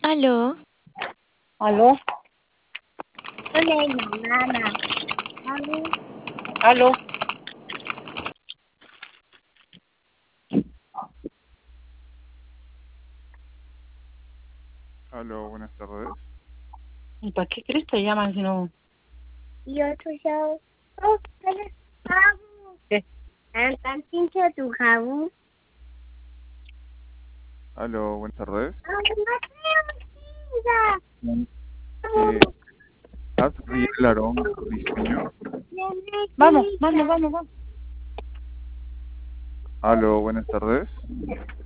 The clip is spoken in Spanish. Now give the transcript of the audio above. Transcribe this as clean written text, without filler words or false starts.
Aló, ¿Aló? Hola, mamá. Mami, ¿Aló? Aló, buenas tardes. ¿Y para qué crees te llaman si no? yo soy yo. Oh, ¿tienes jabón? ¿Qué? ¿Tan pincho tu jabón? Aló, buenas tardes. No Eh, ¿Has Larón Briceño? Vamos, vamos, vamos, vamos. Aló, buenas tardes.